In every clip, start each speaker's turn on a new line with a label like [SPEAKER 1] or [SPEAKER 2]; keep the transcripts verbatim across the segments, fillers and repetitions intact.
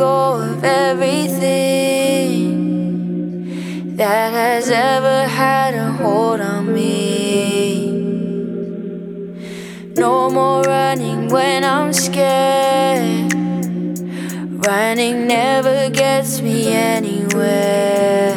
[SPEAKER 1] go of everything that has ever had a hold on me. No more running when I'm scared. Running never gets me anywhere.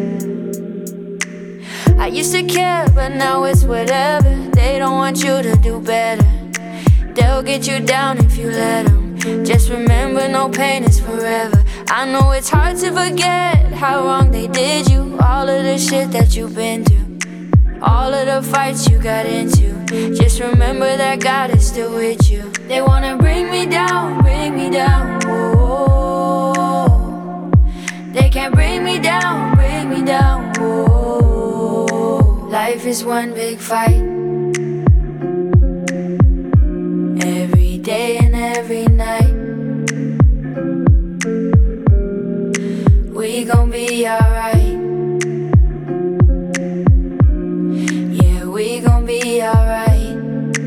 [SPEAKER 1] I used to care, but now it's whatever. They don't want you to do better. They'll get you down if you let them. Just remember, no pain is forever. I know it's hard to forget how wrong they did you. All of the shit that you've been through, all of the fights you got into. Just remember that God is still with you. They wanna bring me down, bring me down, whoa. They can't bring me down, bring me down, whoa. Life is one big fight, every day and every night. We gon' be alright. Yeah, we gon' be alright.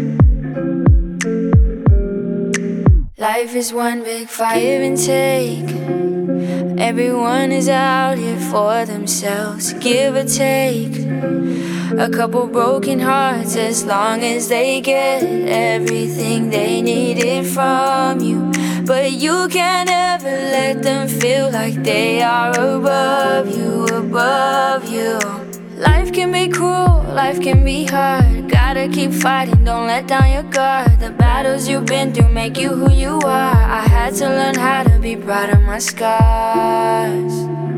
[SPEAKER 1] Life is one big fight, give and take. Everyone is out here for themselves, give or take. A couple broken hearts, as long as they get everything they needed from you. But you can't ever let them feel like they are above you, above you. Life can be cruel, life can be hard. Gotta keep fighting, don't let down your guard. The battles you've been through make you who you are. I had to learn how to be proud of my scars.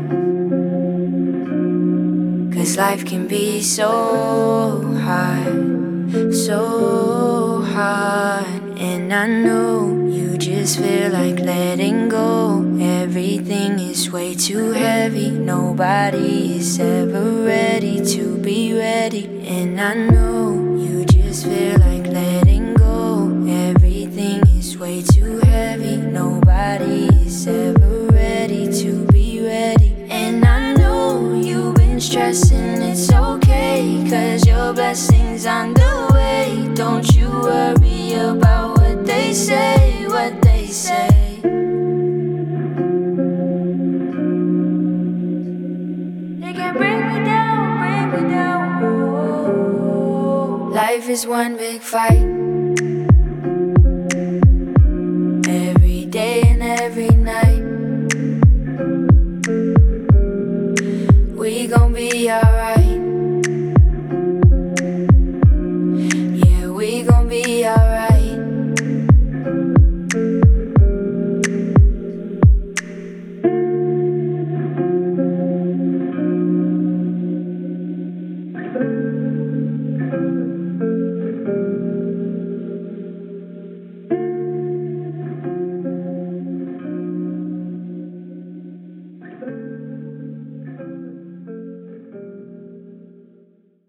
[SPEAKER 1] Cause life can be so hard, so hard. And I know you just feel like letting go. Everything is way too heavy. Nobody is ever ready to be ready. And I know you just feel like letting go. Everything is way too heavy. Nobody is ever ready to be ready. And I know you've been stressing, it's okay, cause your blessing's on the way. Don't you worry about what they say, what they say. They can bring me down, bring me down, whoa. Life is one big fight, every day and every night. We gon' be alright.